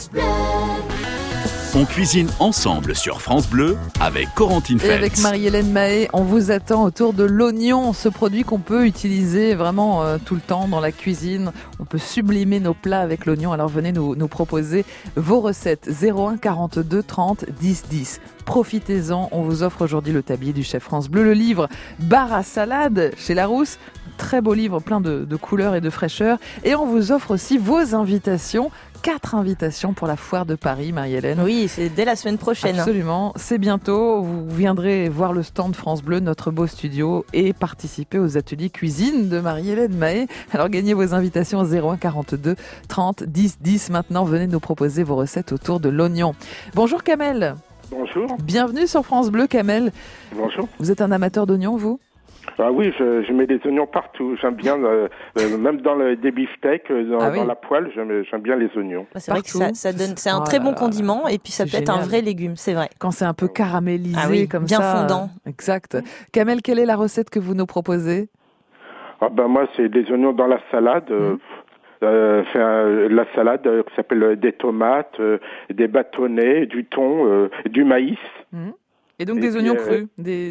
Bleu. On cuisine ensemble sur France Bleu avec Corentine Feltz. Et avec Marie-Hélène Mahé, on vous attend autour de l'oignon, ce produit qu'on peut utiliser vraiment tout le temps dans la cuisine. On peut sublimer nos plats avec l'oignon. Alors venez nous proposer vos recettes. 01 42 30 10 10. Profitez-en, on vous offre aujourd'hui le tablier du chef France Bleu, le livre Bar à salade chez Larousse. Très beau livre, plein de couleurs et de fraîcheur. Et on vous offre aussi vos invitations. 4 invitations pour la foire de Paris, Marie-Hélène. Oui, c'est dès la semaine prochaine. Absolument, c'est bientôt. Vous viendrez voir le stand France Bleu, notre beau studio, et participer aux ateliers cuisine de Marie-Hélène Mahé. Alors gagnez vos invitations au 01 42 30 10 10. Maintenant, venez nous proposer vos recettes autour de l'oignon. Bonjour Kamel. Bonjour. Bienvenue sur France Bleu, Kamel. Bonjour. Vous êtes un amateur d'oignons, vous ? Ah oui, je mets des oignons partout. J'aime bien, même dans des beefsteaks, dans la poêle, j'aime bien les oignons. C'est vrai que ça donne, c'est un très bon condiment et puis ça peut être un vrai légume, c'est vrai. Quand c'est un peu caramélisé comme bien ça. Bien fondant. Exact. Kamel, quelle est la recette que vous nous proposez ? Moi, c'est des oignons dans la salade. La salade qui s'appelle des tomates, des bâtonnets, du thon, du maïs. Et donc des oignons crus,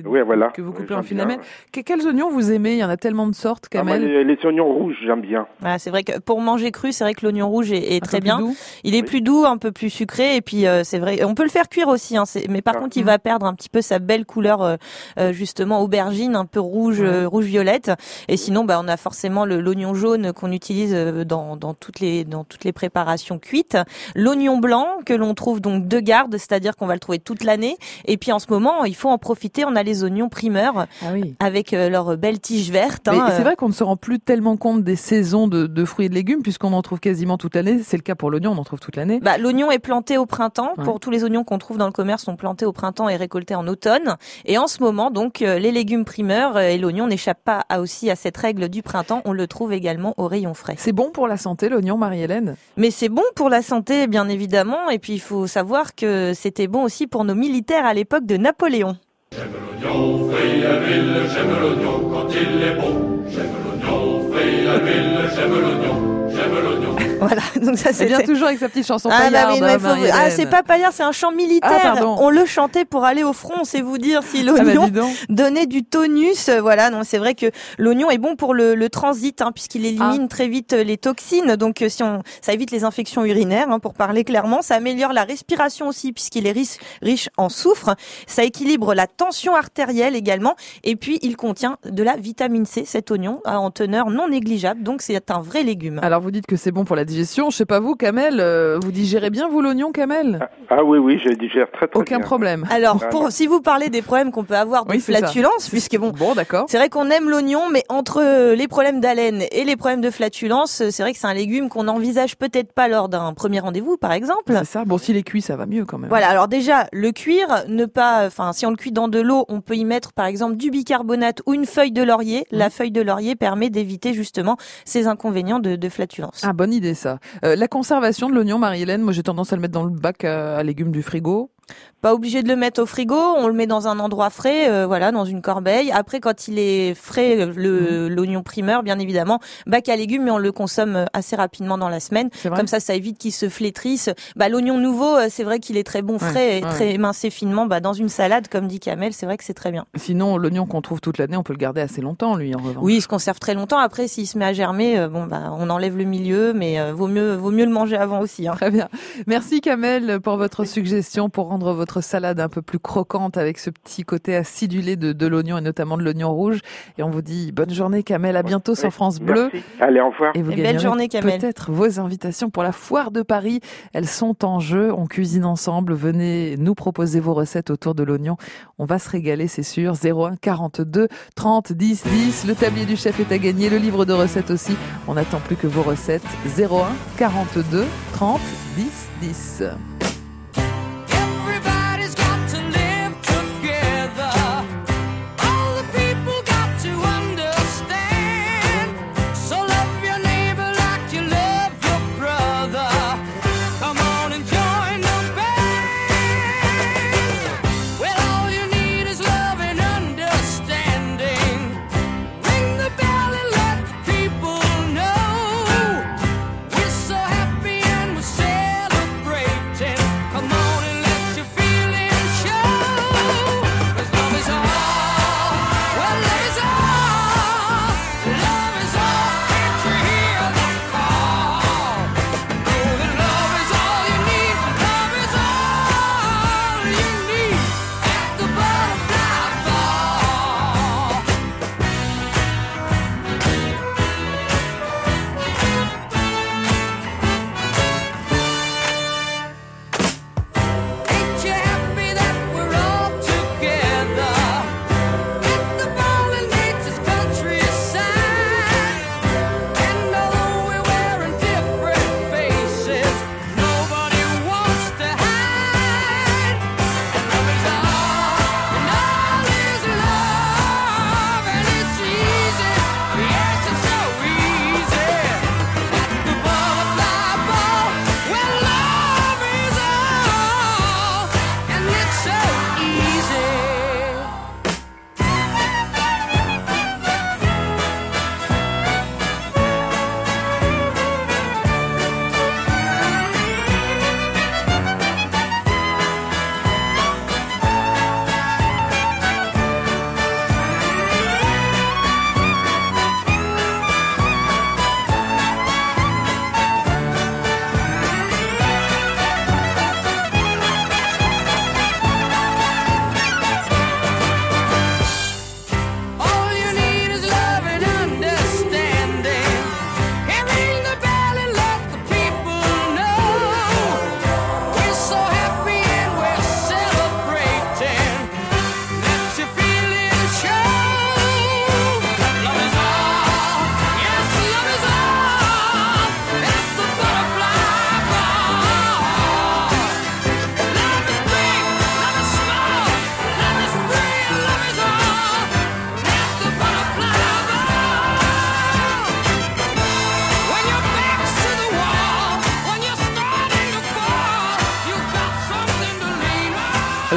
que vous coupez en filaments. Quels oignons vous aimez ? Il y en a tellement de sortes, Kamel. Les oignons rouges, j'aime bien. Ah, c'est vrai que pour manger cru, c'est vrai que l'oignon rouge est très bien. Il est plus doux, un peu plus sucré, et puis c'est vrai, on peut le faire cuire aussi. Mais par contre, il va perdre un petit peu sa belle couleur, justement aubergine, un peu rouge violette. Et sinon, on a forcément l'oignon jaune qu'on utilise dans toutes les préparations cuites. L'oignon blanc que l'on trouve donc de garde, c'est-à-dire qu'on va le trouver toute l'année. Et puis en ce moment, il faut en profiter. On a les oignons primeurs avec leurs belles tiges vertes. Mais c'est vrai qu'on ne se rend plus tellement compte des saisons de fruits et de légumes puisqu'on en trouve quasiment toute l'année. C'est le cas pour l'oignon, on en trouve toute l'année. L'oignon est planté au printemps. Pour tous les oignons qu'on trouve dans le commerce sont plantés au printemps et récoltés en automne. Et en ce moment, donc, les légumes primeurs et l'oignon n'échappent pas aussi à cette règle du printemps. On le trouve également au rayon frais. C'est bon pour la santé, l'oignon, Marie-Hélène ? Mais c'est bon pour la santé, bien évidemment. Et puis, il faut savoir que c'était bon aussi pour nos militaires à l'époque de Napoléon. J'aime l'oignon frit à l'huile, j'aime l'oignon quand il est bon. J'aime l'oignon frit à l'huile, j'aime l'oignon, j'aime l'oignon. Voilà, donc ça c'est bien toujours avec sa petite chanson paillarde. C'est pas paillard, c'est un chant militaire. On le chantait pour aller au front, c'est vous dire si l'oignon donnait du tonus. Voilà, non, c'est vrai que l'oignon est bon pour le transit, puisqu'il élimine très vite les toxines. Donc ça évite les infections urinaires, pour parler clairement. Ça améliore la respiration aussi, puisqu'il est riche en soufre. Ça équilibre la tension artérielle également. Et puis il contient de la vitamine C, cet oignon, en teneur non négligeable. Donc c'est un vrai légume. Alors vous dites que c'est bon pour la digestion. Je sais pas vous, Kamel, vous digérez bien vous l'oignon, Kamel ? Oui, je digère très bien. Aucun problème. Alors si vous parlez des problèmes qu'on peut avoir de flatulence, puisque d'accord. C'est vrai qu'on aime l'oignon, mais entre les problèmes d'haleine et les problèmes de flatulence, c'est vrai que c'est un légume qu'on n'envisage peut-être pas lors d'un premier rendez-vous, par exemple. C'est ça. Bon, s'il est cuit, ça va mieux quand même. Voilà. Alors déjà, le cuire, si on le cuit dans de l'eau, on peut y mettre par exemple du bicarbonate ou une feuille de laurier. La feuille de laurier permet d'éviter justement ces inconvénients de flatulence. Ah, bonne idée ça. La conservation de l'oignon, Marie-Hélène, moi j'ai tendance à le mettre dans le bac à légumes du frigo. Pas obligé de le mettre au frigo, on le met dans un endroit frais, dans une corbeille. Après, quand il est frais, l'oignon primeur, bien évidemment, bac à légumes, mais on le consomme assez rapidement dans la semaine. Comme ça évite qu'il se flétrisse. L'oignon nouveau, c'est vrai qu'il est très bon frais et très émincé finement. Dans une salade, comme dit Kamel, c'est vrai que c'est très bien. Sinon, l'oignon qu'on trouve toute l'année, on peut le garder assez longtemps, lui, en revanche. Oui, il se conserve très longtemps. Après, s'il se met à germer, on enlève le milieu, mais vaut mieux le manger avant aussi. Très bien. Merci Kamel pour votre suggestion pour rendre votre salade un peu plus croquante avec ce petit côté acidulé de l'oignon et notamment de l'oignon rouge. Et on vous dit bonne journée Kamel, à bientôt sur France Bleu. Merci. Allez, au revoir. Et vous belle journée Kamel. Peut-être vos invitations pour la foire de Paris. Elles sont en jeu, on cuisine ensemble. Venez nous proposer vos recettes autour de l'oignon. On va se régaler, c'est sûr. 01 42 30 10 10. Le tablier du chef est à gagner, le livre de recettes aussi. On n'attend plus que vos recettes. 01 42 30 10 10. Celebrate.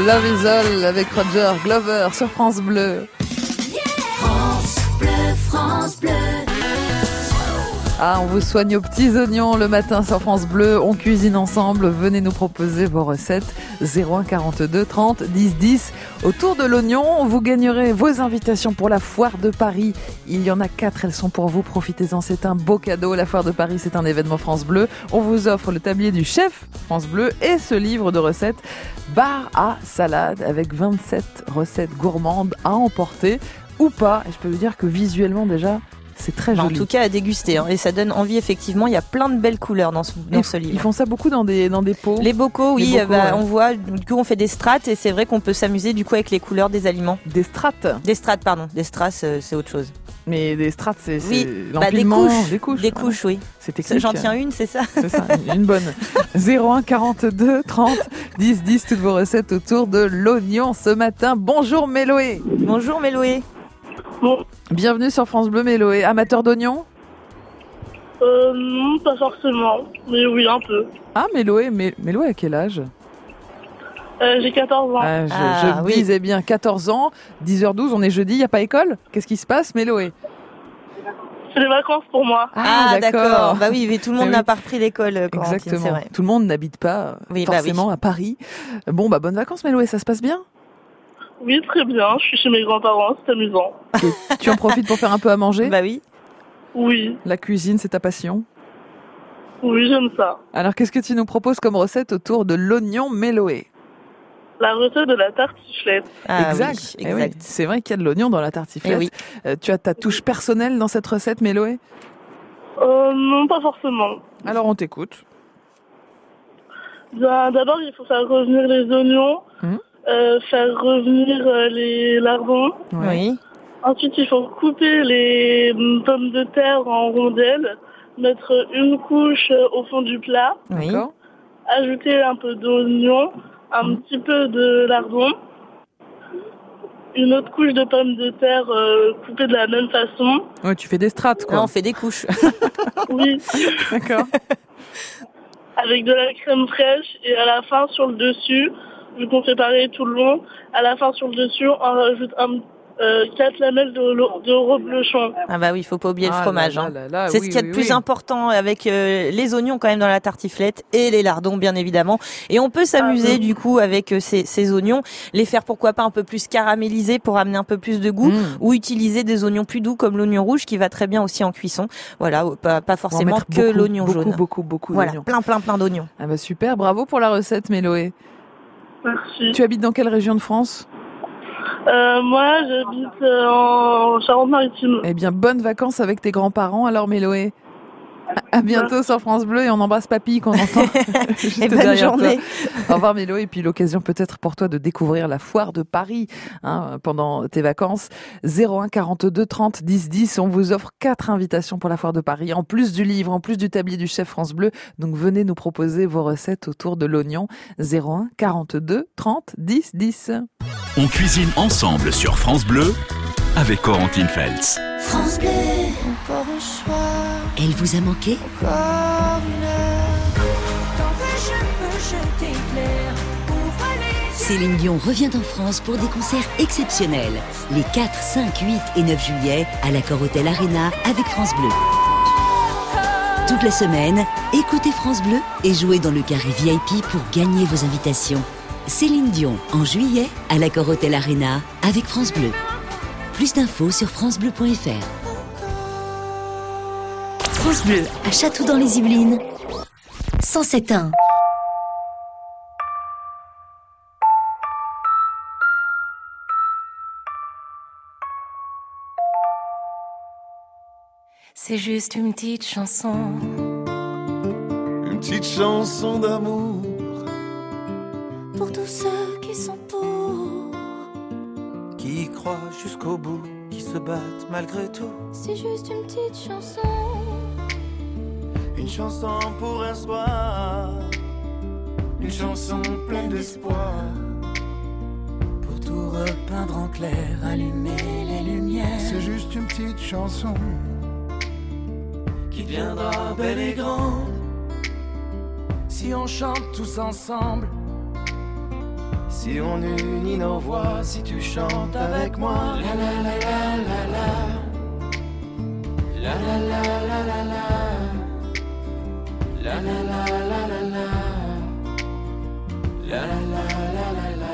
Love is All avec Roger Glover sur France Bleu. France Bleu, France Bleu. Ah, on vous soigne aux petits oignons le matin sur France Bleu. On cuisine ensemble. Venez nous proposer vos recettes. 01 42 30 10 10. Autour de l'oignon, vous gagnerez vos invitations pour la Foire de Paris. Il y en a 4. Elles sont pour vous. Profitez-en. C'est un beau cadeau. La Foire de Paris, c'est un événement France Bleu. On vous offre le tablier du chef France Bleu et ce livre de recettes bar à salade avec 27 recettes gourmandes à emporter ou pas. Et je peux vous dire que visuellement déjà, c'est très joli. En tout cas, à déguster. Et ça donne envie, effectivement. Il y a plein de belles couleurs dans ce livre. Ils font ça beaucoup dans des pots. Les bocaux, oui. Les bocaux, ouais. On voit, du coup, on fait des strates. Et c'est vrai qu'on peut s'amuser, du coup, avec les couleurs des aliments. Des strates. Des strates, pardon. Des strass, c'est autre chose. Mais des strates, c'est l'empilement. Des couches. Des couches, oui. C'est technique. J'en tiens une, c'est ça. C'est ça, une bonne. 01 42 30 10 10. Toutes vos recettes autour de l'oignon ce matin. Bonjour Méloé. Bonjour Méloé. Bon. Bienvenue sur France Bleu Méloé. Amateur d'oignons ? Non, pas forcément, mais oui, un peu. Ah, Méloé à quel âge ? J'ai 14 ans. Ah, je disais bien 14 ans, 10h12, on est jeudi, il n'y a pas école ? Qu'est-ce qui se passe, Méloé ? C'est les vacances pour moi. Ah, d'accord. Bah oui, mais tout le monde n'a pas repris l'école, Corentine, exactement. c'est vrai. Tout le monde n'habite pas forcément à Paris. Bon, bonnes vacances, Méloé, ça se passe bien ? Oui, très bien. Je suis chez mes grands-parents, c'est amusant. Tu en profites pour faire un peu à manger ? Bah oui. Oui. La cuisine, c'est ta passion ? Oui, j'aime ça. Alors, qu'est-ce que tu nous proposes comme recette autour de l'oignon Méloé ? La recette de la tartiflette. Ah, exact. Oui, exact. Oui. C'est vrai qu'il y a de l'oignon dans la tartiflette. Oui. Tu as ta touche personnelle dans cette recette, Méloé ? Non, pas forcément. Alors, on t'écoute. D'abord, il faut faire revenir les oignons, faire revenir les lardons. Oui. Ensuite, il faut couper les pommes de terre en rondelles, mettre une couche au fond du plat, Oui. ajouter un peu d'oignon, un petit peu de lardon, une autre couche de pommes de terre coupées de la même façon. Ouais, tu fais des strates, quoi. Là, on fait des couches. Oui. D'accord. Avec de la crème fraîche et à la fin sur le dessus, vu qu'on fait pareil tout le long, à la fin sur le dessus, on rajoute 4 lamelles de reblochon. Ah bah oui, il faut pas oublier le fromage. Là, c'est ce qu'il y a de plus important avec les oignons quand même dans la tartiflette et les lardons bien évidemment. Et on peut s'amuser du coup avec ces oignons, les faire pourquoi pas un peu plus caramélisés pour amener un peu plus de goût, ou utiliser des oignons plus doux comme l'oignon rouge qui va très bien aussi en cuisson. Voilà, pas forcément que l'oignon jaune. Beaucoup voilà, d'oignons. plein d'oignons. Ah bah super, bravo pour la recette Méloé. Merci. Tu habites dans quelle région de France ? Moi, j'habite en Charente-Maritime. Eh bien, bonnes vacances avec tes grands-parents alors Méloé. À bientôt sur France Bleu et on embrasse Papy qu'on entend juste et bonne derrière journée. Toi. Au revoir Mélo et puis l'occasion peut-être pour toi de découvrir la Foire de Paris pendant tes vacances. 01 42 30 10 10, on vous offre 4 invitations pour la Foire de Paris, en plus du livre, en plus du tablier du chef France Bleu. Donc venez nous proposer vos recettes autour de l'oignon. 01 42 30 10 10. On cuisine ensemble sur France Bleu avec Corentine Feltz. France Bleu. Encore un soir. Elle vous a manqué? Encore une heure. Tant que je peux, je t'éclaire. Ouvre-les. Céline Dion revient en France pour des concerts exceptionnels. Les 4, 5, 8 et 9 juillet à l'Accor Hotel Arena avec France Bleu. Toute la semaine, écoutez France Bleu et jouez dans le carré VIP pour gagner vos invitations. Céline Dion en juillet à l'Accor Hotel Arena avec France Bleu. Plus d'infos sur francebleu.fr. France Bleu à Château dans les Yvelines 107.1. C'est juste une petite chanson. Une petite chanson d'amour. Pour tous ceux qui sont pour. Qui y croient jusqu'au bout, qui se battent malgré tout. C'est juste une petite chanson. Une chanson pour un soir. Une chanson pleine d'espoir. Pour tout repeindre en clair, allumer les lumières. C'est juste une petite chanson qui deviendra belle et grande si on chante tous ensemble. Si on unit nos voix, si tu chantes avec moi. La la la la la la. La la la la la la. La la la la la la. La la la la la la.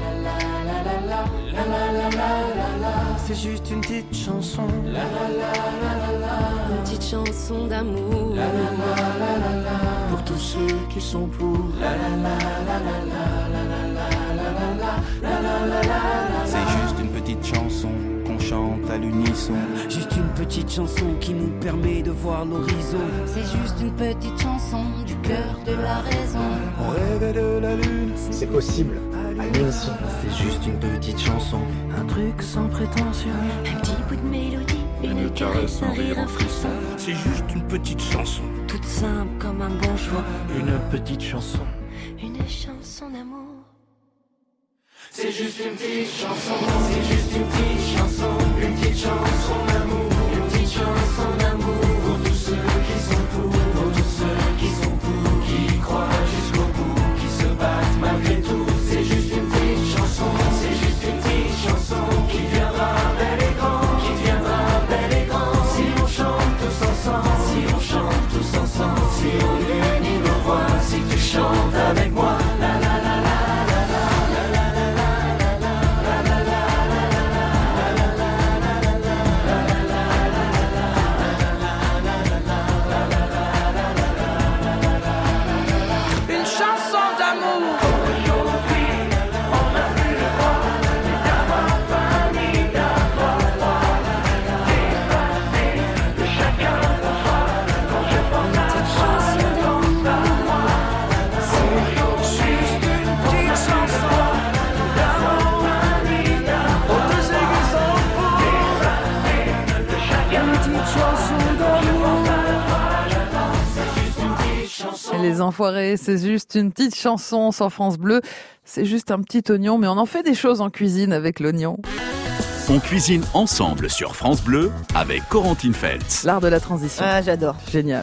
La la la la la. C'est juste une petite chanson. La la la la la la. Une petite chanson d'amour. La la la la la la. Pour tous ceux qui sont pour. La la la la la la. La la la la la. La la la la la. C'est juste une petite chanson qu'on chante à l'unisson. Juste une petite chanson qui nous permet de voir l'horizon. C'est juste une petite chanson du cœur de la raison. On rêvait de la lune. C'est possible, à l'unisson. C'est juste une petite chanson. Un truc sans prétention. Un petit bout de mélodie, une caresse, un rire, un frisson. C'est juste une petite chanson. Toute simple comme un bon choix. Une petite chanson. Une chanson d'amour. C'est juste une petite chanson. C'est juste une petite chanson. Une petite chanson d'amour. Une petite chanson d'amour. Pour tous ceux qui sont pour. Pour tous ceux qui sont pour. Qui y croient jusqu'au bout. Qui se battent malgré tout. C'est juste une petite chanson. C'est juste une petite chanson. Qui viendra belle et grande. Qui deviendra belle et grande. Si on chante tous ensemble. Si on chante tous ensemble. Si on unit nos voix. Si tu chantes avec moi. La la la la. Les Enfoirés, c'est juste une petite chanson sur France Bleu. C'est juste un petit oignon, mais on en fait des choses en cuisine avec l'oignon. On cuisine ensemble sur France Bleu avec Corentine Feltz. L'art de la transition. Ah, j'adore. Génial.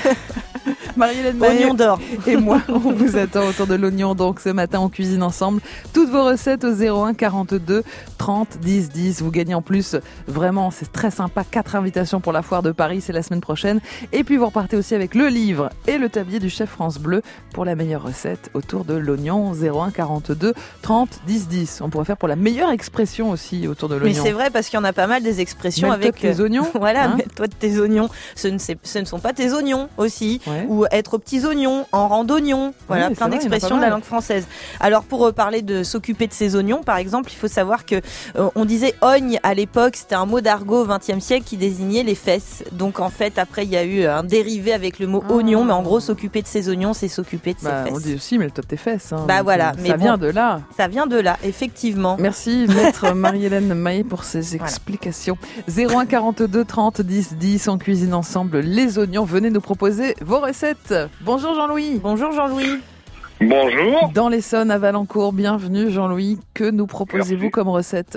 Marie-Hélène Maillet Oignon d'or. et moi, on vous attend autour de l'oignon. Donc ce matin, on cuisine ensemble. Toutes vos recettes au 01 42 30 10 10. Vous gagnez en plus, vraiment, c'est très sympa. 4 invitations pour la foire de Paris, c'est la semaine prochaine. Et puis vous repartez aussi avec le livre et le tablier du chef France Bleu pour la meilleure recette autour de l'oignon. 01 42 30 10 10. On pourrait faire pour la meilleure expression aussi autour de l'oignon. Mais c'est vrai parce qu'il y en a pas mal des expressions mêle-toi avec de tes oignons. Voilà, hein, mêle-toi de tes oignons. Ce ne sont pas tes oignons aussi. Ouais. Ou être aux petits oignons, en rang d'oignons. Voilà, Oui, plein c'est vrai, d'expressions il y en a de pas la mal. langue française. Alors pour parler de s'occuper de ses oignons, par exemple, il faut savoir que on disait ogne à l'époque, c'était un mot d'argot au XXe siècle qui désignait les fesses. Donc en fait, après il y a eu un dérivé avec le mot oignon, mais en gros s'occuper de ses oignons, c'est s'occuper de ses fesses. On dit aussi, mêle-toi de tes fesses. Hein. Bah voilà, ça mais vient bon, de là. Ça vient de là, effectivement. Merci maître Marie-Hélène Maillet pour ces explications. 01 42 30 10 10, on cuisine ensemble les oignons. Venez nous proposer vos recettes. Bonjour Jean-Louis. Bonjour Jean-Louis. Bonjour. Dans l'Essonne à Valencourt, bienvenue Jean-Louis. Que nous proposez-vous comme recette?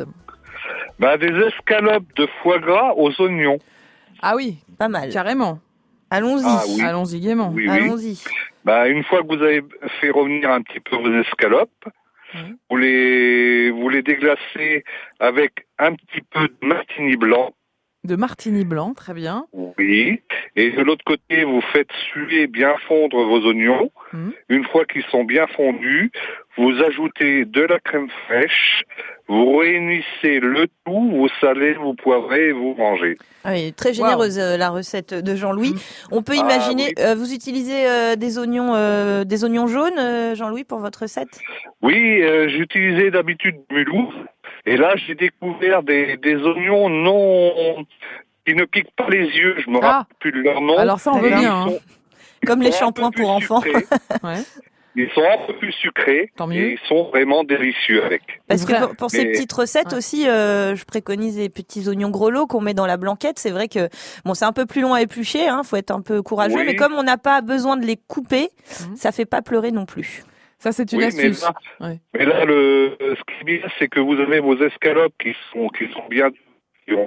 Des escalopes de foie gras aux oignons. Ah oui, pas mal. Carrément. Allons-y. Ah oui. Allons-y gaiement. Oui, oui. Allons-y. Une fois que vous avez fait revenir un petit peu vos escalopes, vous les déglacez avec un petit peu de martini blanc. De martini blanc, très bien. Oui. Et de l'autre côté, vous faites suer, bien fondre vos oignons. Une fois qu'ils sont bien fondus, vous ajoutez de la crème fraîche, vous réunissez le tout, vous salez, vous poivrez et vous mangez. Oui, très généreuse la recette de Jean-Louis. On peut imaginer, vous utilisez des oignons jaunes, Jean-Louis, pour votre recette? Oui, j'utilisais d'habitude du Mulhouse. Et là, j'ai découvert des oignons qui ne piquent pas les yeux. Je me rappelle plus de leur nom. Alors ça, on veut bien. Comme les shampoings pour enfants. Ouais. Ils sont un peu plus sucrés. Tant mieux. Et ils sont vraiment délicieux avec. Parce que pour ces petites recettes aussi, je préconise les petits oignons grelots qu'on met dans la blanquette. C'est vrai que c'est un peu plus long à éplucher, faut être un peu courageux. Oui. Mais comme on n'a pas besoin de les couper, ça fait pas pleurer non plus. Ça, c'est une astuce. Mais là, ce qui est bien, c'est que vous avez vos escalopes qui sont bien, qui ont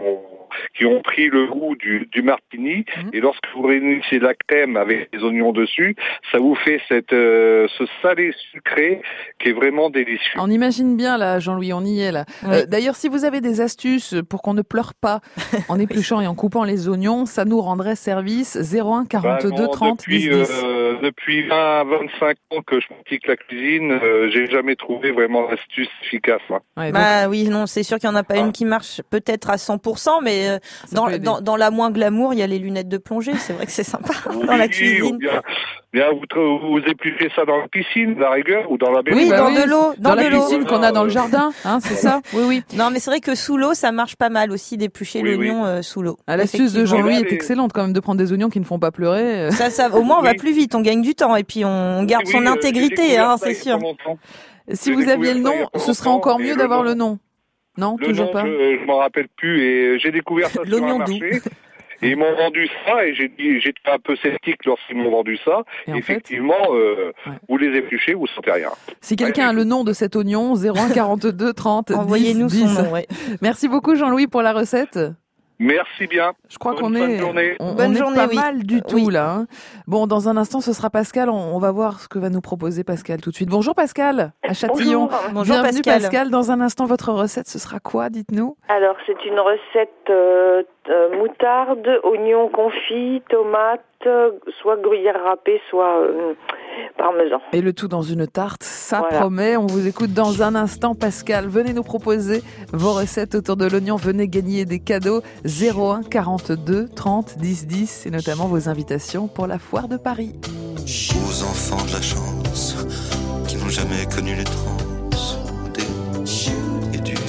qui ont pris le goût du martini. Et lorsque vous réunissez la crème avec les oignons dessus, ça vous fait ce salé sucré qui est vraiment délicieux. On imagine bien là, Jean-Louis, on y est là. Oui. D'ailleurs, si vous avez des astuces pour qu'on ne pleure pas en épluchant et en coupant les oignons, ça nous rendrait service. 01 42 30 10 10. Depuis 20-25 ans que je pratique la cuisine, j'ai jamais trouvé vraiment d'astuce efficace. Hein. Ouais, Bah oui, non, c'est sûr qu'il n'y en a pas une qui marche peut-être à 100%, mais dans la moins glamour, il y a les lunettes de plongée. C'est vrai que c'est sympa dans la cuisine. Ou bien vous épluchez ça dans la piscine, la rigueur, ou dans la baignoire. Oui, dans de l'eau. Dans la piscine qu'on a dans le jardin, hein, c'est ça? Oui, oui. Non, mais c'est vrai que sous l'eau, ça marche pas mal aussi d'éplucher l'oignon sous l'eau. L'astuce de Jean-Louis est excellente quand même de prendre des oignons qui ne font pas pleurer. Ça, au moins on va plus vite, on gagne du temps et puis on garde son intégrité, hein, c'est sûr. Si vous aviez le nom, ce serait encore mieux d'avoir le nom. Non, toujours pas. Je m'en rappelle plus et j'ai découvert ça sur un marché. Et ils m'ont vendu ça et j'étais un peu sceptique lorsqu'ils m'ont vendu ça. Et effectivement, vous les épluchez, vous sentez rien. Si quelqu'un a le nom de cet oignon, 01 42 30 envoyez-nous 10 10. son nom. Ouais. Merci beaucoup Jean-Louis pour la recette. Merci bien. Je crois qu'on bonne est, journée. on Bonne est journée, pas oui. mal du tout là. Hein. Bon, dans un instant, ce sera Pascal. On va voir ce que va nous proposer Pascal tout de suite. Bonjour Pascal, à Châtillon. Bonjour Bienvenue Pascal. Pascal. Dans un instant, votre recette, ce sera quoi? Dites-nous. Alors, c'est une recette moutarde, oignons confits, tomates, soit gruyère râpée, soit parmesan. Et le tout dans une tarte, ça Voilà. promet. On vous écoute dans un instant, Pascal. Venez nous proposer vos recettes autour de l'oignon. Venez gagner des cadeaux. 01 42 30 10 10. C'est notamment vos invitations pour la foire de Paris. Aux enfants de la chance qui n'ont jamais connu les transes et du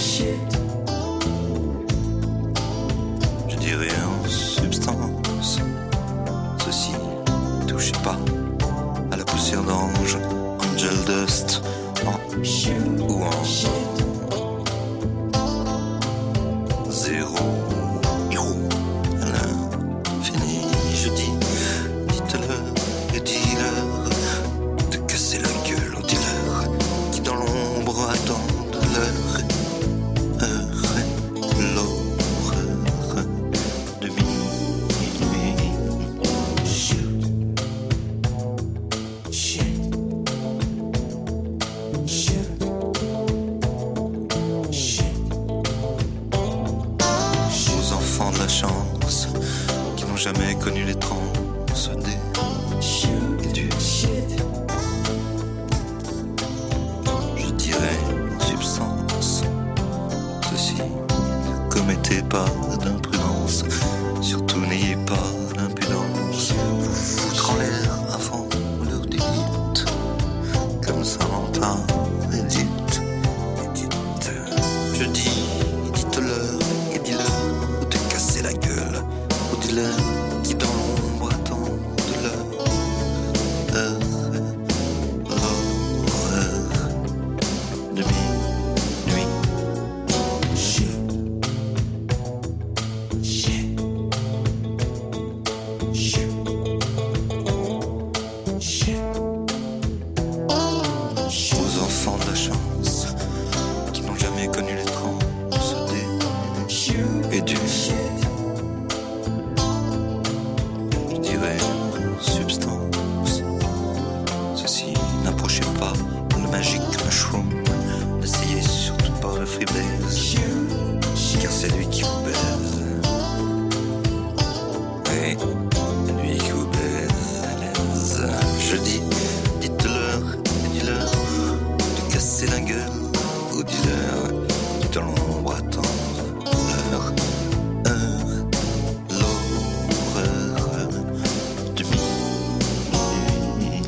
je dirais en substance ceci touchez pas à la poussière d'ange angel dust ou en zéro héros à l'infini je dis dites-leur et dis-leur de casser la gueule aux dealers qui dans l'ombre attendent leur l'horreur de minuit. Aux enfants de la chance qui n'ont jamais connu les transes et du je dirais en substance ceci commettez pas d'imprudence surtout n'ayez pas d'impudence vous foutre en l'air avant l'heure du hit comme Saint-Valentin et dites je dis dites-leur et dis-leur de casser la gueule aux dealers qui dans l'ombre attendent l'heure l'horreur de minuit. Aux enfants de la chance qui n'ont jamais connu les transes et du je dirais substance ceci n'approchez pas le magic mushroom n'essayez surtout pas le freeblaze car c'est lui qui vous baise oui lui qui vous baise à l'aise je dis dites-leur et dis-leur de casser la gueule aux dealers qui dans l'ombre attendent leur heure l'horreur de minuit.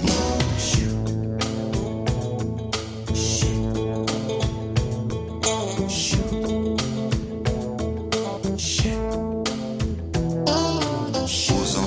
Aux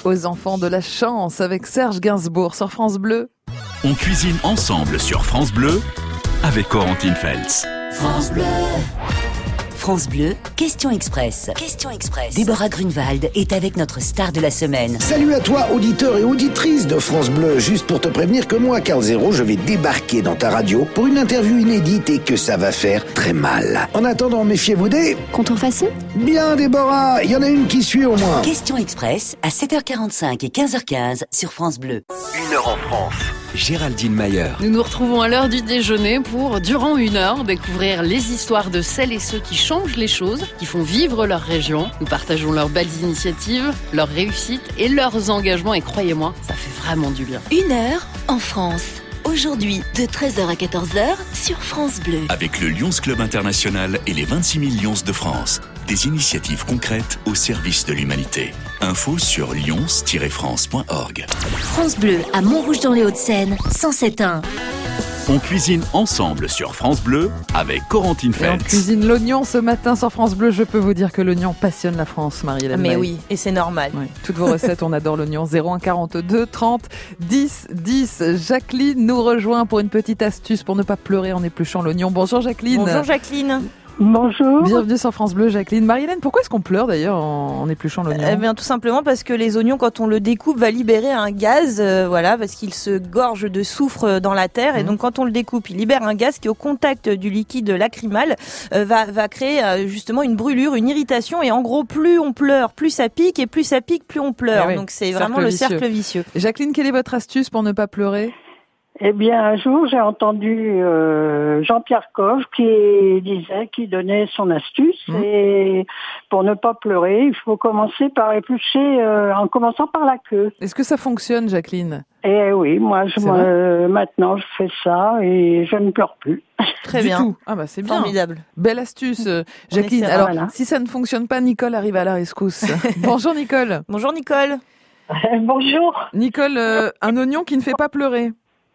aux enfants de la chance avec Serge Gainsbourg sur France Bleu. On cuisine ensemble sur France Bleu avec Corentine Feltz. France Bleu. France Bleu, Question Express. Question Express. Déborah Grunewald est avec notre star de la semaine. Salut à toi, auditeur et auditrice de France Bleu. Juste pour te prévenir que moi, Carl Zero, je vais débarquer dans ta radio pour une interview inédite et que ça va faire très mal. En attendant, méfiez-vous des... Contrefaçons ? Bien, Déborah, il y en a une qui suit au moins. Question Express à 7h45 et 15h15 sur France Bleu. 1 heure en France. Géraldine Mayer. Nous nous retrouvons à l'heure du déjeuner pour, durant 1 heure, découvrir les histoires de celles et ceux qui changent les choses, qui font vivre leur région. Nous partageons leurs belles initiatives, leurs réussites et leurs engagements. Et croyez-moi, ça fait vraiment du bien. 1 heure en France. Aujourd'hui, de 13h à 14h sur France Bleu. Avec le Lions Club International et les 26 000 Lions de France. Des initiatives concrètes au service de l'humanité. Info sur lions-france.org. France Bleu à Montrouge dans les Hauts-de-Seine, 107.1. On cuisine ensemble sur France Bleu avec Corentine Et on Feltz. cuisine l'oignon ce matin sur France Bleu. Je peux vous dire que l'oignon passionne la France, Marie-Hélène. Mais oui, et c'est normal. Oui, toutes vos recettes, on adore l'oignon. 01 42 30 10 10. Jacqueline nous rejoint pour une petite astuce pour ne pas pleurer en épluchant l'oignon. Bonjour Jacqueline. Bonjour Jacqueline. Bonjour. Bienvenue sur France Bleu, Jacqueline. Marie-Hélène, pourquoi est-ce qu'on pleure d'ailleurs en épluchant l'oignon ? Eh bien, tout simplement parce que les oignons, quand on le découpe, va libérer un gaz, parce qu'il se gorge de soufre dans la terre. Et donc, quand on le découpe, il libère un gaz qui, au contact du liquide lacrymal, va créer justement une brûlure, une irritation. Et en gros, plus on pleure, plus ça pique. Et plus ça pique, plus on pleure. Oui, donc, c'est vraiment le cercle vicieux. Jacqueline, quelle est votre astuce pour ne pas pleurer ? Eh bien, un jour, j'ai entendu Jean-Pierre Coff qui donnait son astuce. Et pour ne pas pleurer, il faut commencer par éplucher en commençant par la queue. Est-ce que ça fonctionne, Jacqueline ? Eh oui, moi maintenant, je fais ça et je ne pleure plus. Très bien. Tout. Ah bah c'est bien. Formidable. Belle astuce, Jacqueline. Alors, si ça ne fonctionne pas, Nicole arrive à la rescousse. Bonjour Nicole. Bonjour Nicole. Bonjour. Nicole, un oignon qui ne fait pas pleurer.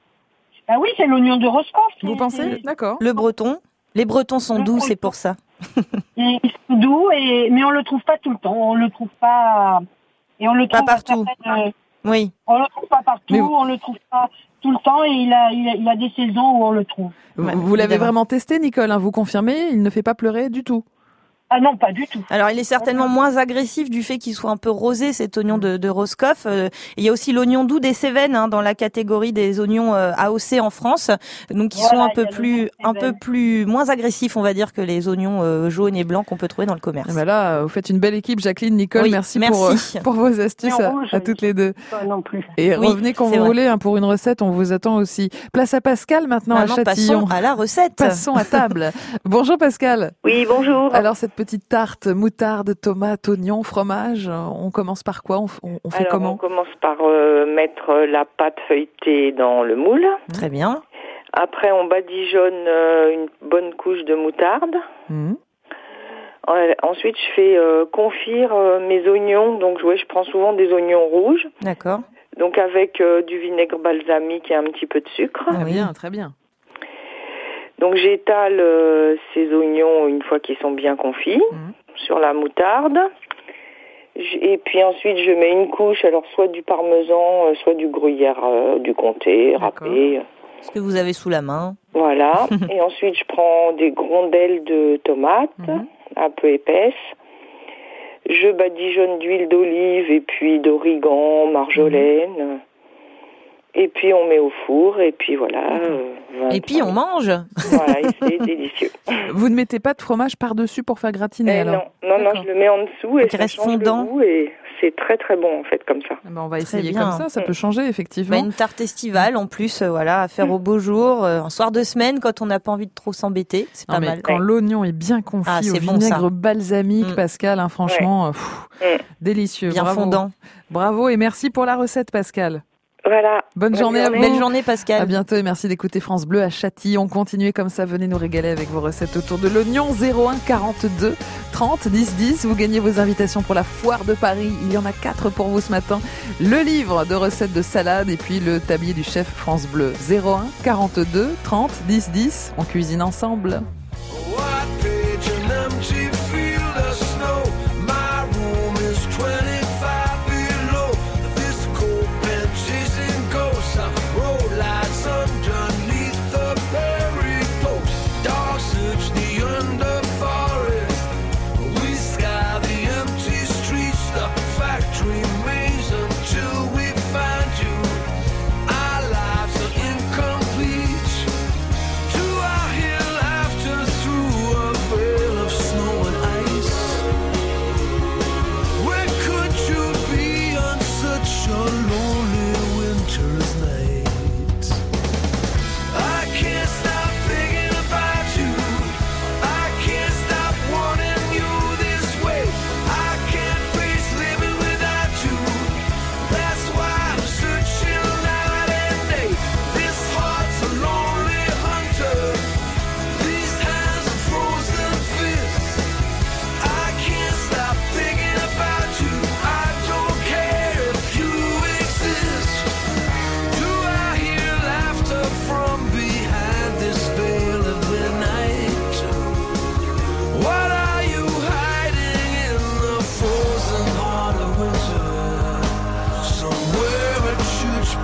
Ah oui, c'est l'oignon de Roscoff. Vous pensez ? D'accord. Le breton. Les Bretons sont doux, c'est pour ça. Ils sont doux, mais on le trouve pas tout le temps. On le trouve pas. Et on le trouve pas partout. Oui. On le trouve pas partout. On le trouve pas tout le temps. Et il a des saisons où on le trouve. Vous l'avez vraiment testé, Nicole, hein, vous confirmez ? Il ne fait pas pleurer du tout ? Ah non, pas du tout. Alors, il est certainement moins agressif du fait qu'il soit un peu rosé, cet oignon de Roscoff. Il y a aussi l'oignon doux des Cévennes, dans la catégorie des oignons AOC en France. Donc, ils sont un peu plus moins agressifs, on va dire, que les oignons jaunes et blancs qu'on peut trouver dans le commerce. Et ben là, vous faites une belle équipe, Jacqueline, Nicole. Oui, merci. Pour vos astuces à toutes les deux. Pas non plus. Et revenez quand vous voulez, pour une recette, on vous attend aussi. Place à Pascal maintenant à Châtillon. Passons à la recette. Passons à table. Bonjour Pascal. Oui, bonjour. Alors, cette petite tarte, moutarde, tomate, oignon, fromage, on commence par quoi ? On fait comment ? On commence par mettre la pâte feuilletée dans le moule. Très bien. Après, on badigeonne une bonne couche de moutarde. Ensuite, je fais confire mes oignons. Donc, je prends souvent des oignons rouges. D'accord. Donc, avec du vinaigre balsamique et un petit peu de sucre. Très bien, très bien. Donc j'étale ces oignons une fois qu'ils sont bien confits sur la moutarde. Et puis ensuite je mets une couche, alors soit du parmesan, soit du gruyère du comté râpé. Ce que vous avez sous la main. Voilà. Et ensuite je prends des rondelles de tomates, un peu épaisses. Je badigeonne d'huile d'olive et puis d'origan, marjolaine. Et puis on met au four et puis voilà. Et puis on mange. Voilà, et c'est délicieux. Vous ne mettez pas de fromage par-dessus pour faire gratiner alors ? Non, je le mets en dessous et ça change le goût et c'est très très bon en fait comme ça. On va essayer comme ça peut changer effectivement. Une tarte estivale en plus, à faire au beau jour, un soir de semaine quand on n'a pas envie de trop s'embêter, c'est pas mal. Quand l'oignon est bien confit au vinaigre balsamique, Pascal, franchement, délicieux. Bien fondant. Bravo et merci pour la recette Pascal. Voilà. Bonne journée à vous. Belle journée Pascal. À bientôt et merci d'écouter France Bleu à Châtillon. Continuez comme ça, venez nous régaler avec vos recettes autour de l'oignon. 01 42 30 10 10. Vous gagnez vos invitations pour la foire de Paris. Il y en a 4 pour vous ce matin. Le livre de recettes de salade et puis le tablier du chef France Bleu. 01 42 30 10 10. On cuisine ensemble.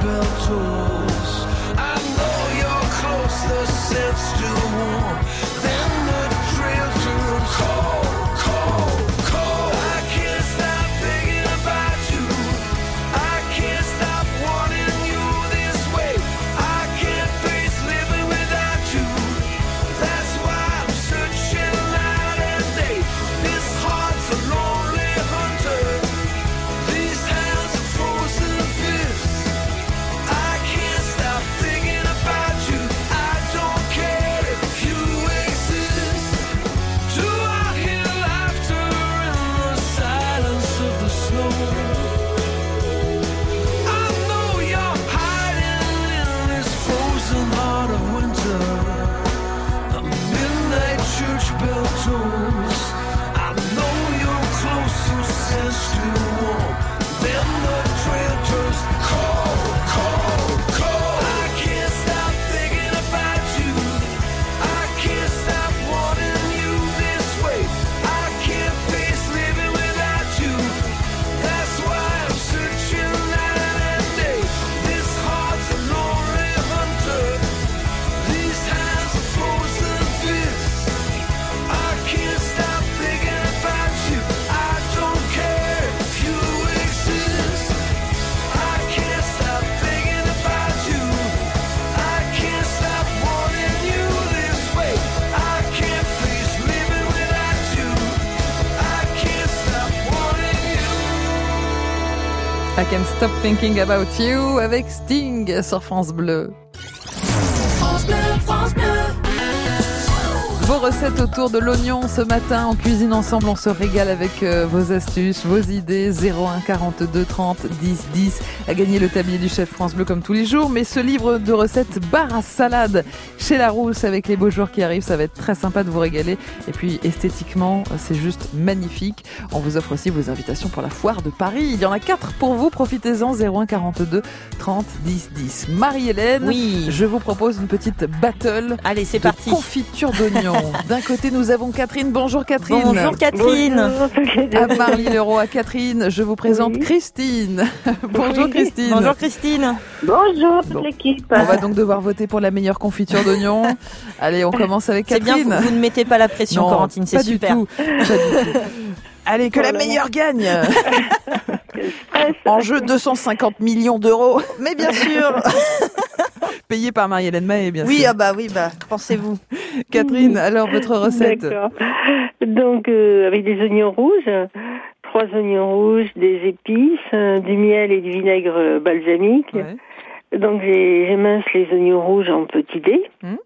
belt tolls. I know you're close, the scent's still warm. Then the trail turns cold, cold, cold. I can't stop thinking about you. I can't stop wanting you this way. I can't face living without you. That's why I'm searching night and day. This heart's a lonely hunter. These hands are frozen fists. I can't stop thinking about you. I don't care if you exist. Do I hear laughter in the silence of the snow? I know you're hiding in this frozen heart of winter. The midnight church bell tolls. I know you're close, your scent's still warm. Then the trail turns cold, cold, cold. I can't stop thinking about you. I can't stop wanting you this way. I can't face living without you. That's why I'm searching night and day. This heart's a lonely hunter. These hands are frozen fists. I can't stop thinking about you. I don't care if you exist. I can't stop thinking about you. I can't stop wanting you this way. I can't face living without you. I can't stop wanting you. I Can't Stop Thinking About You avec Sting sur France Bleu. France Bleu, France Bleu. Vos recettes autour de l'oignon ce matin en cuisine ensemble, on se régale avec vos astuces, vos idées. 01 42 30 10 10 à gagner le tablier du chef France Bleu comme tous les jours. Mais ce livre de recettes bar à salade chez Larousse avec les beaux jours qui arrivent, ça va être très sympa de vous régaler. Et puis esthétiquement, c'est juste magnifique. On vous offre aussi vos invitations pour la foire de Paris. Il y en a 4 pour vous, profitez-en. 01 42 30 10 10. Marie-Hélène, Oui. je vous propose une petite battle. Allez, c'est de parti. confiture d'oignons. D'un côté, nous avons Catherine. Bonjour Catherine. Bonjour Catherine. À Marly-le-Roi, Catherine, je vous présente Christine. Bonjour Christine. Bonjour Christine. Bonjour toute l'équipe. On va donc devoir voter pour la meilleure confiture d'oignons. Allez, on commence avec C'est Catherine. bien, vous ne mettez pas la pression, Non, Corentine, c'est pas super. Du tout. Pas du tout. Allez, que la meilleure gagne. En jeu 250 millions d'euros. Mais bien sûr. Payé par Marie-Hélène Mahé, bien Oui, sûr. pensez-vous. Catherine, alors votre recette. D'accord. Donc, avec des oignons rouges, 3 oignons rouges, des épices, du miel et du vinaigre balsamique. Ouais. Donc, j'émince les oignons rouges en petits dés.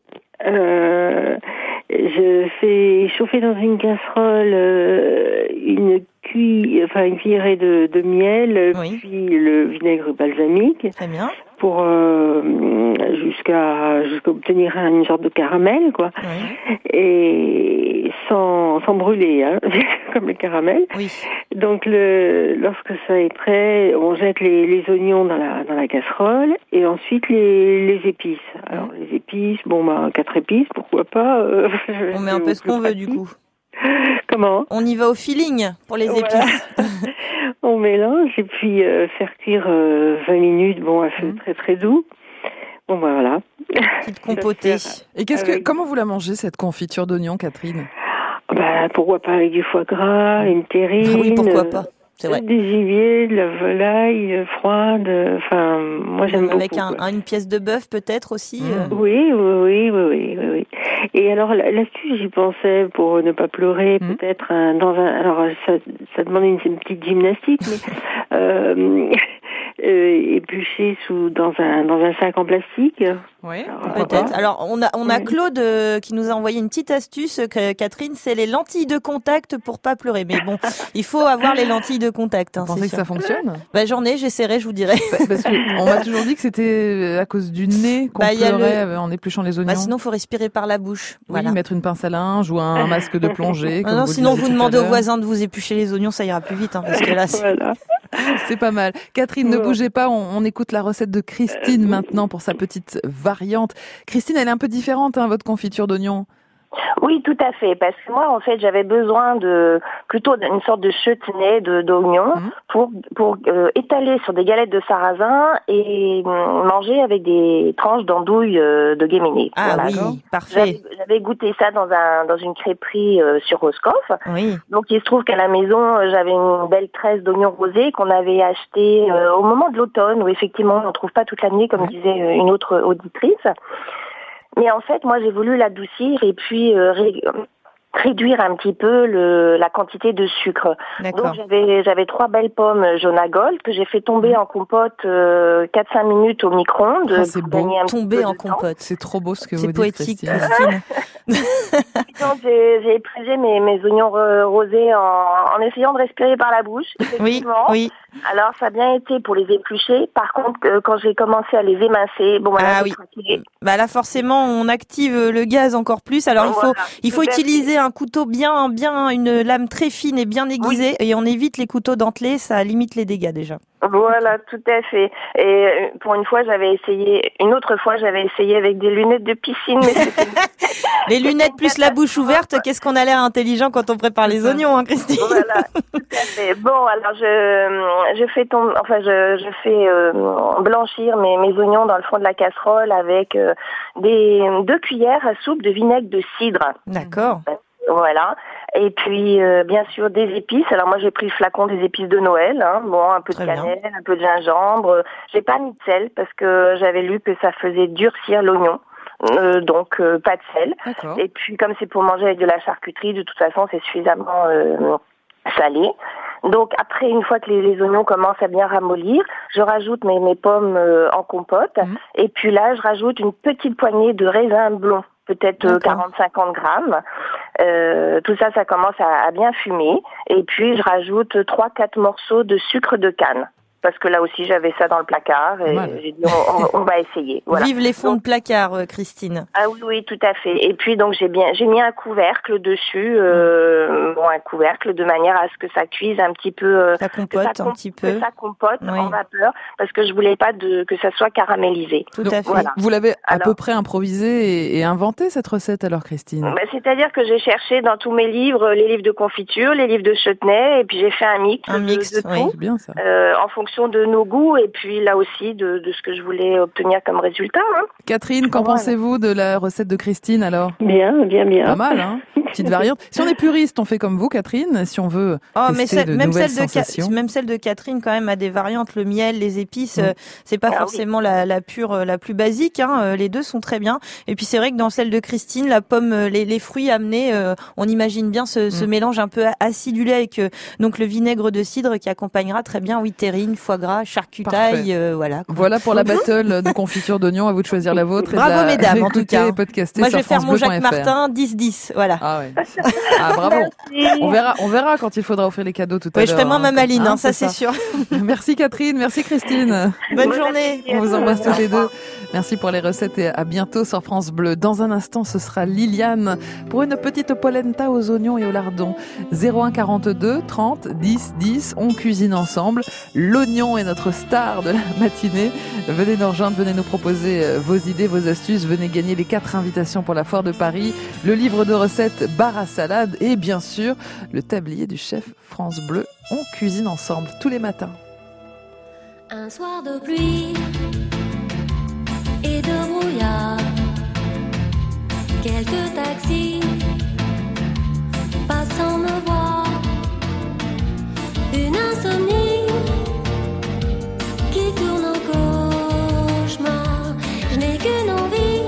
Je fais chauffer dans une casserole une cuillerée de miel, puis le vinaigre balsamique. Très bien. Pour jusqu'à obtenir une sorte de caramel, quoi. Oui. Et sans brûler, hein, comme le caramel. Oui. Donc lorsque ça est prêt, on jette les oignons dans la casserole et ensuite les épices. Alors les épices, 4 épices, pourquoi pas. On met un peu ce qu'on veut du coup. Comment ? On y va au feeling pour les épices. On mélange et puis faire cuire 20 minutes, à feu très très doux. Voilà. Petite compotée. Et comment vous la mangez cette confiture d'oignons, Catherine ? Pourquoi pas avec du foie gras, une terrine. Ah oui, pourquoi pas. C'est vrai. Du gibier, de la volaille froide. Enfin, moi j'aime beaucoup. Avec une pièce de bœuf peut-être aussi. Oui. Et alors l'astuce, j'y pensais pour ne pas pleurer, peut-être alors ça demande une petite gymnastique, mais éplucher dans un sac en plastique. Oui, peut-être. Alors on a Claude qui nous a envoyé une petite astuce, Catherine, c'est les lentilles de contact pour pas pleurer. Mais bon, il faut avoir les lentilles de contact. Vous pensez que ça fonctionne ? J'en ai, j'essaierai, je vous dirai. Parce qu'on m'a toujours dit que c'était à cause du nez qu'on pleurait en épluchant les oignons. Sinon, faut respirer par la bouche. Voilà. Oui, mettre une pince à linge ou un masque de plongée. Non, sinon vous demandez aux voisins de vous éplucher les oignons, ça ira plus vite, parce que là, c'est pas mal. Catherine, ne bougez pas, on écoute la recette de Christine maintenant pour sa petite variante. Christine, elle est un peu différente, votre confiture d'oignons. Oui, tout à fait. Parce que moi, en fait, j'avais besoin plutôt d'une sorte de chutney d'oignon pour étaler sur des galettes de sarrasin et manger avec des tranches d'andouille de guéméné. Ah voilà. Oui, parfait. J'avais goûté ça dans une crêperie sur Roscoff. Oui. Donc, il se trouve qu'à la maison, j'avais une belle tresse d'oignons rosés qu'on avait acheté au moment de l'automne, où effectivement, on n'en trouve pas toute l'année, comme disait une autre auditrice. Mais en fait, moi, j'ai voulu l'adoucir et puis réduire un petit peu la quantité de sucre. D'accord. Donc, j'avais 3 belles pommes jaune à gold que j'ai fait tomber en compote 4-5 minutes au micro-ondes. Oh, c'est beau, tomber en compote. C'est trop beau ce que vous dites, poétique, Christine. Donc, j'ai épluché mes oignons rosés en essayant de respirer par la bouche, effectivement. Oui. Alors, ça a bien été pour les éplucher. Par contre, quand j'ai commencé à les émincer, bah là, forcément, on active le gaz encore plus. Alors, il faut utiliser un couteau bien, une lame très fine et bien aiguisée. Et on évite les couteaux dentelés, ça limite les dégâts déjà. Voilà, tout à fait. Et pour une fois, j'avais essayé avec des lunettes de piscine. Mais les lunettes plus la bouche ouverte, qu'est-ce qu'on a l'air intelligent quand on prépare les oignons, hein, Christine? Voilà, tout à fait. Bon, alors je fais blanchir mes oignons dans le fond de la casserole avec 2 cuillères à soupe de vinaigre de cidre. D'accord. Voilà. Et puis, bien sûr, des épices. Alors moi, j'ai pris le flacon des épices de Noël. Un peu de cannelle, un peu de gingembre. J'ai pas mis de sel parce que j'avais lu que ça faisait durcir l'oignon. Donc, pas de sel. D'accord. Et puis, comme c'est pour manger avec de la charcuterie, de toute façon, c'est suffisamment salé. Donc, après, une fois que les oignons commencent à bien ramollir, je rajoute mes pommes en compote. Et puis là, je rajoute une petite poignée de raisins blonds. Peut-être 40-50 grammes. Tout ça, ça commence à bien fumer. Et puis, je rajoute 3-4 morceaux de sucre de canne. Parce que là aussi, j'avais ça dans le placard. Et j'ai dit, on va essayer. Voilà. Vive les fonds de placard, Christine. Ah oui, tout à fait. Et puis, donc, j'ai mis un couvercle dessus. Un couvercle de manière à ce que ça cuise un petit peu. Ça compote un petit peu. Que ça compote en vapeur. Parce que je voulais pas que ça soit caramélisé. Tout à fait. Voilà. Vous l'avez à peu près improvisé et inventé, cette recette, alors, Christine? C'est-à-dire que j'ai cherché dans tous mes livres, les livres de confiture, les livres de chutney, et puis j'ai fait un mix de tout. C'est bien ça. En fonction de nos goûts et puis là aussi de ce que je voulais obtenir comme résultat. Catherine, qu'en pensez-vous de la recette de Christine alors? Bien. Pas mal, hein? Petite variante. Si on est puriste, on fait comme vous, Catherine. Si on veut tester de nouvelles sensations. Même celle de Catherine quand même a des variantes. Le miel, les épices, c'est pas forcément la pure, la plus basique. Hein. Les deux sont très bien. Et puis c'est vrai que dans celle de Christine, la pomme, les fruits amenés, on imagine bien ce mélange un peu acidulé avec donc le vinaigre de cidre qui accompagnera très bien terrine, foie gras, charcutaille, voilà. Voilà pour la battle de confiture d'oignons. À vous de choisir la vôtre. Bravo mesdames, en tout cas. Moi je vais faire mon Jacques Martin 10-10, voilà. Ah ouais. Ah bravo. On verra quand il faudra offrir les cadeaux tout à l'heure. Je ferai moi ma maline, ça c'est sûr. Merci Catherine, merci Christine. Bonne journée. On vous embrasse toutes les deux. Merci pour les recettes et à bientôt sur France Bleu. Dans un instant, ce sera Liliane pour une petite polenta aux oignons et au lardon. 01 42 30 10 10. On cuisine ensemble. L'oignon est notre star de la matinée. Venez nous rejoindre, venez nous proposer vos idées, vos astuces. Venez gagner les 4 invitations pour la Foire de Paris, le livre de recettes bar à salade et bien sûr le tablier du chef France Bleu. On cuisine ensemble tous les matins. Un soir de pluie et de brouillard, quelques taxis passant me voir, une insomnie qui tourne au cauchemar. Je n'ai qu'une envie,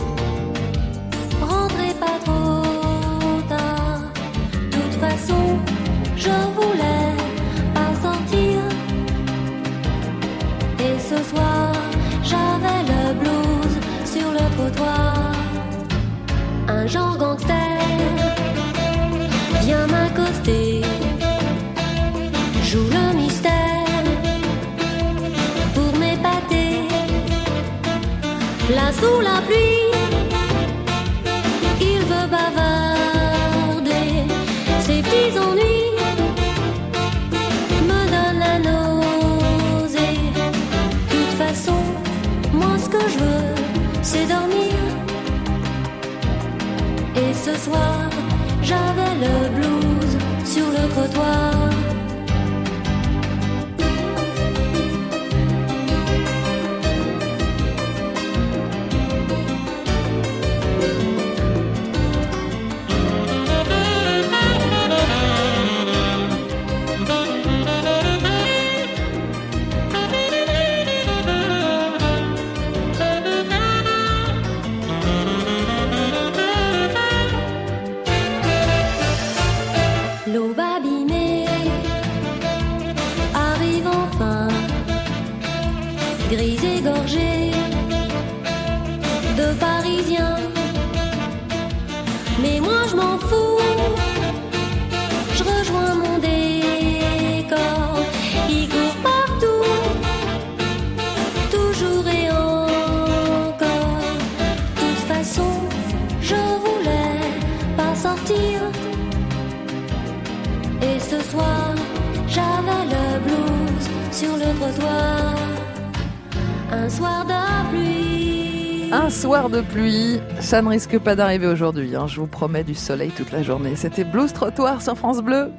rentrez pas trop tard. De toute façon, je voulais pas sortir. Et ce soir, j'avais le blues sur le trottoir. Un genre gangster vient m'accoster, joue le mystère pour m'épater. Là sous la pluie, il veut bavarder. Ses petits ennuis me donnent la nausée. De toute façon, moi ce que je veux, c'est dormir. Et ce soir, j'avais le blues sur le trottoir. L'aube abîmée arrive enfin, grise et gorgée de Parisiens. Mais moi je m'en fous, je rejoins mon décor. Il court partout, toujours et encore. De toute façon, je voulais pas sortir. Et ce soir, j'avais le blues sur le trottoir. Un soir de pluie. Un soir de pluie, ça ne risque pas d'arriver aujourd'hui. Je vous promets du soleil toute la journée. C'était Blues Trottoir sur France Bleu.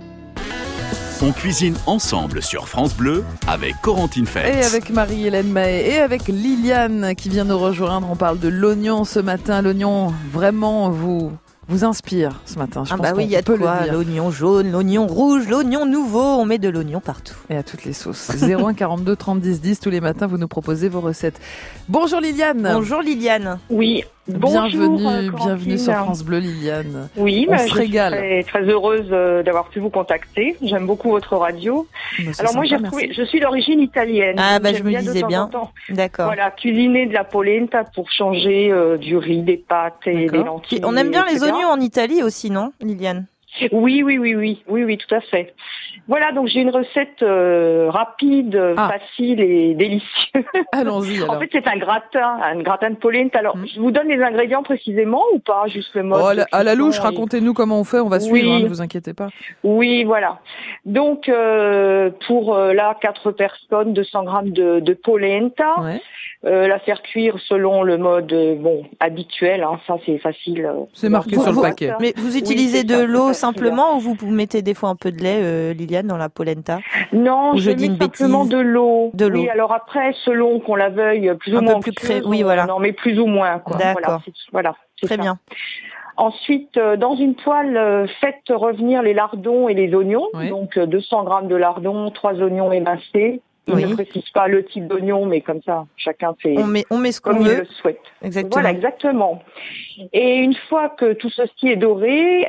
On cuisine ensemble sur France Bleu avec Corentine Feltz. Et avec Marie-Hélène Mahé et avec Liliane qui vient nous rejoindre. On parle de l'oignon ce matin. L'oignon vraiment vous inspire ce matin. Je pense oui, il y a de quoi. L'oignon jaune, l'oignon rouge, l'oignon nouveau. On met de l'oignon partout. Et à toutes les sauces. 01 42 30 10 10. Tous les matins, vous nous proposez vos recettes. Bonjour Liliane. Bonjour Liliane. Oui. Bienvenue sur France Bleu, Liliane. Oui, on se régale. Je suis très heureuse d'avoir pu vous contacter. J'aime beaucoup votre radio. Alors moi, je suis d'origine italienne. Je me disais bien. D'accord. Voilà, cuisiner de la polenta pour changer du riz, des pâtes et des lentilles. On aime bien les oignons en Italie aussi, non, Liliane? Oui, tout à fait. Voilà, donc j'ai une recette rapide, facile et délicieuse. Allons-y alors. En fait, c'est un gratin de polenta. Alors, je vous donne les ingrédients précisément ou pas, juste le mode à la louche, racontez-nous comment on fait, on va suivre, ne vous inquiétez pas. Oui, voilà. Donc, pour 4 personnes, 200 grammes de polenta. Ouais. La faire cuire selon le mode habituel, ça c'est facile. C'est marqué sur le paquet. Mais vous utilisez de l'eau simplement ou vous mettez des fois un peu de lait, Liliane, dans la polenta? Non, je mets simplement de l'eau. Oui, alors après, selon qu'on la veuille plus ou moins plus crème, oui, voilà. Non, mais plus ou moins, quoi. D'accord. Voilà, c'est très bien. Ensuite, dans une poêle, faites revenir les lardons et les oignons. Oui. Donc 200 grammes de lardons, 3 oignons émincés. Il ne précise pas le type d'oignon, mais comme ça, chacun fait on met ce qu'on comme veut. Il le souhaite. Exactement. Voilà, exactement. Et une fois que tout ceci est doré,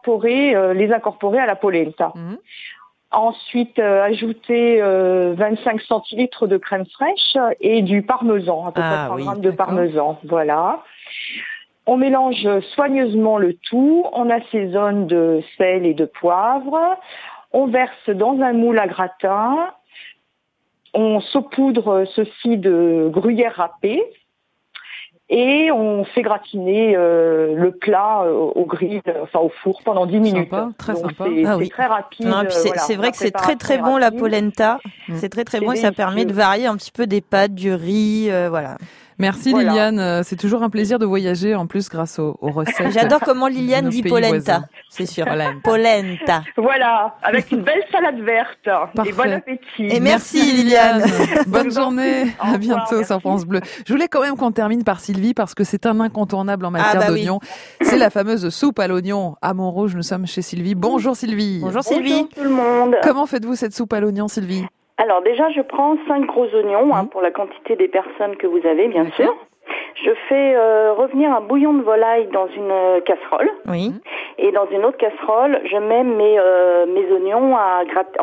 les incorporer à la polenta. Ensuite, ajouter 25 centilitres de crème fraîche et du parmesan, à peu près 3 grammes de parmesan. Voilà. On mélange soigneusement le tout, on assaisonne de sel et de poivre, on verse dans un moule à gratin. On saupoudre ceci de gruyère râpée et on fait gratiner le plat au grill, au four pendant 10 minutes. Sympa, très sympa. C'est très rapide. Non, puis c'est vrai que c'est très très bon la polenta. C'est très très bon et ça permet de varier un petit peu des pâtes, du riz, voilà. Merci Liliane, c'est toujours un plaisir de voyager en plus grâce aux recettes. J'adore comment Liliane dit polenta, c'est sûr. Polenta. Voilà, avec une belle salade verte. Parfait. Et bon appétit. Et merci Liliane. Bonne journée, à bientôt sur France Bleu. Je voulais quand même qu'on termine par Sylvie parce que c'est un incontournable en matière d'oignon. Oui. C'est la fameuse soupe à l'oignon à Montrouge. Nous sommes chez Sylvie. Bonjour Sylvie. Bonjour Sylvie. Bonjour tout le monde. Comment faites-vous cette soupe à l'oignon Sylvie? Alors déjà, je prends 5 gros oignons pour la quantité des personnes que vous avez, bien sûr. Je fais revenir un bouillon de volaille dans une casserole. Oui. Et dans une autre casserole, je mets mes oignons à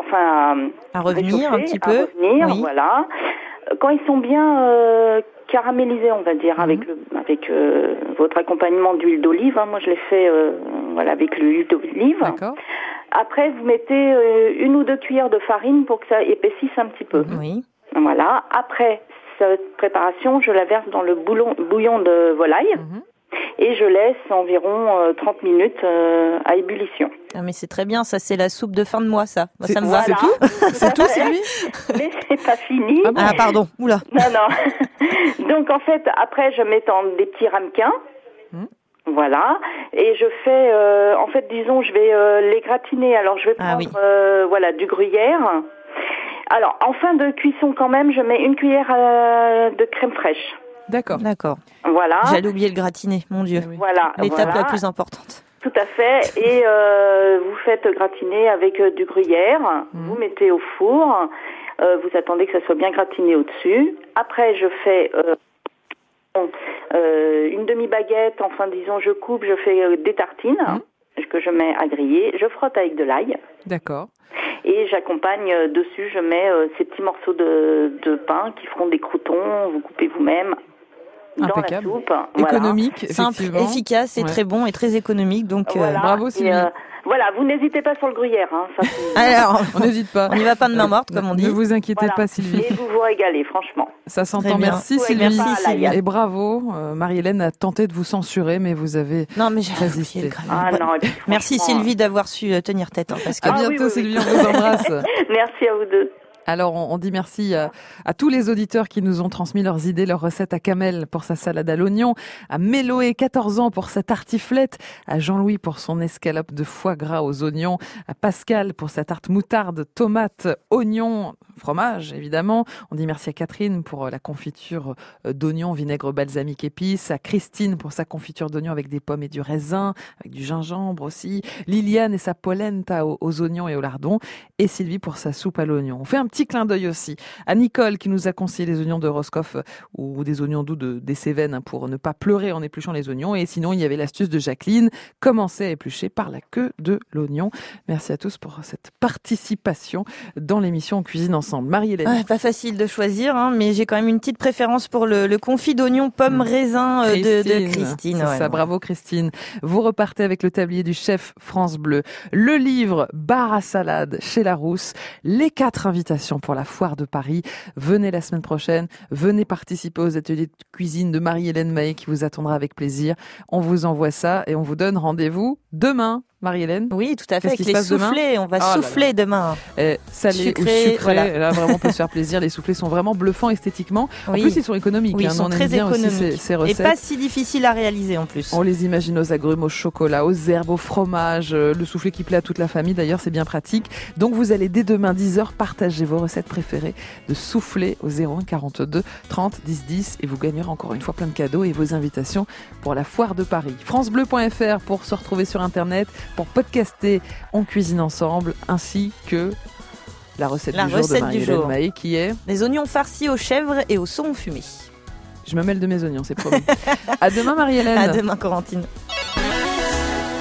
revenir un petit peu. Voilà. Quand ils sont bien caramélisés, on va dire, avec votre accompagnement d'huile d'olive. Moi, je les fais avec l'huile d'olive. D'accord. Après, vous mettez 1 ou 2 cuillères de farine pour que ça épaississe un petit peu. Oui. Voilà. Après cette préparation, je la verse dans le bouillon de volaille et je laisse environ 30 minutes à ébullition. Ah mais c'est très bien, ça c'est la soupe de fin de mois, ça. Moi, ça me va. C'est tout. C'est tout, Sylvie. Mais c'est pas fini. Ah pardon. Oula. Non. Donc en fait, après, je mets dans des petits ramequins. Voilà. Et je fais, en fait, disons, je vais les gratiner. Alors, je vais prendre, voilà, du gruyère. Alors, en fin de cuisson, quand même, je mets une cuillère de crème fraîche. D'accord. Voilà. J'allais oublier le gratiner, mon Dieu. Voilà. L'étape la plus importante. Tout à fait. Et vous faites gratiner avec du gruyère. Vous mettez au four. Vous attendez que ça soit bien gratiné au-dessus. Après, je fais une demi-baguette. Enfin, disons, je coupe, je fais des tartines que je mets à griller. Je frotte avec de l'ail. D'accord. Et j'accompagne dessus, je mets ces petits morceaux de pain qui feront des croûtons. Vous coupez vous-même. Impeccable. Dans la soupe. Économique, voilà. Simple, efficace et très bon et très économique. Donc voilà. Bravo Sylvie. Voilà, vous n'hésitez pas sur le gruyère. Ça, alors, on n'hésite pas. On n'y va pas de main morte, comme on dit. Ne vous inquiétez pas, Sylvie. Et vous vous régalez, franchement. Ça s'entend. Merci Sylvie. Et bravo. Marie-Hélène a tenté de vous censurer, mais vous avez résisté. Merci Sylvie d'avoir su tenir tête. Parce que... À bientôt Sylvie, on vous embrasse. Merci à vous deux. Alors, on dit merci à tous les auditeurs qui nous ont transmis leurs idées, leurs recettes, à Kamel pour sa salade à l'oignon, à Méloé, 14 ans, pour sa tartiflette, à Jean-Louis pour son escalope de foie gras aux oignons, à Pascal pour sa tarte moutarde, tomate, oignon, fromage, évidemment. On dit merci à Catherine pour la confiture d'oignon, vinaigre balsamique épice, à Christine pour sa confiture d'oignon avec des pommes et du raisin, avec du gingembre aussi, Liliane et sa polenta aux oignons et au lardon, et Sylvie pour sa soupe à l'oignon. On fait un petit clin d'œil aussi à Nicole qui nous a conseillé les oignons de Roscoff ou des oignons doux des Cévennes pour ne pas pleurer en épluchant les oignons. Et sinon, il y avait l'astuce de Jacqueline, commencer à éplucher par la queue de l'oignon. Merci à tous pour cette participation dans l'émission Cuisine Ensemble. Marie-Hélène. Pas facile de choisir, mais j'ai quand même une petite préférence pour le confit d'oignon pomme raisin de Christine. C'est ça, bravo Christine. Vous repartez avec le tablier du chef France Bleu, le livre Bar à salade chez Larousse, les 4 invitations pour la foire de Paris. Venez la semaine prochaine, venez participer aux ateliers de cuisine de Marie-Hélène Mahé qui vous attendra avec plaisir. On vous envoie ça et on vous donne rendez-vous demain. Marie-Hélène? Oui, tout à fait. Avec les soufflés, on va souffler demain. Salé ou sucré, voilà. Là vraiment on peut se faire plaisir. Les soufflés sont vraiment bluffants esthétiquement. En plus ils sont économiques. Oui, ils sont très économiques. Ces recettes. Et pas si difficiles à réaliser en plus. On les imagine aux agrumes, au chocolat, aux herbes, au fromage, le soufflé qui plaît à toute la famille. D'ailleurs c'est bien pratique. Donc vous allez dès demain 10h partager vos recettes préférées de soufflé au 01 42 30 10 10 et vous gagnerez encore une fois plein de cadeaux et vos invitations pour la foire de Paris. francebleu.fr pour se retrouver sur internet, pour podcaster On cuisine ensemble, ainsi que la recette du jour de Marie-Hélène Mahé qui est les oignons farcis aux chèvres et au saumon fumé. Je me mêle de mes oignons, c'est promis. À demain Marie-Hélène. À demain Corentine.